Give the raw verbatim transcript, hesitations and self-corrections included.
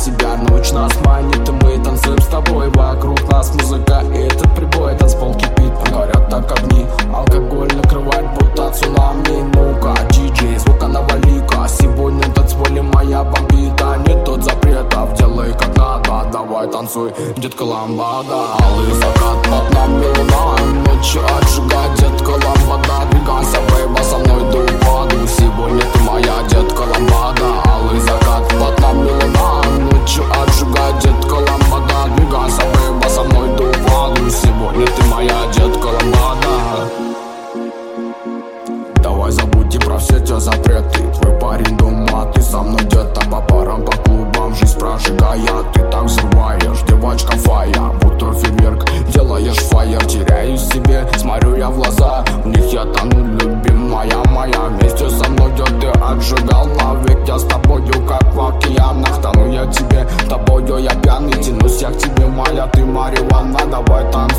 себя, ночь нас манит, и мы танцуем с тобой. Вокруг нас музыка и этот прибой, танцпол кипит, горят так огни. Алкоголь накрывает будто цунами. Ну-ка, диджей, звука навали-ка. Сегодня в танцполе моя бомбита. Нет тут запретов, делай как надо. Давай танцуй, детка, ламбада. Алый закат под нами луна, ночью отжигает, детка, ламбада. Двигайся, бейба, со мной до упаду. Сегодня ты моя детка, ламбада. Алый закат под нами луна, ночью отжигает, детка, ламбада. Двигайся, бейба, со мной до упаду. Сегодня ты моя детка, ламбада. Давай забудьте про все те запреты. Твой парень дома, ты со мной где-то по парам, по клубам. Жизнь прожигает, ты так взрываешь. Девочка фая, будто фейерверк, делаешь фаер. Теряюсь в себе, смотрю я в глаза, в них я тону, любимая моя. Вместе со мной где ты отжигал навек. Я с тобою как в океанах, тону я тебе, тобою я пьяный. Тянусь я к тебе, моя ты марихуана. Давай танцуй.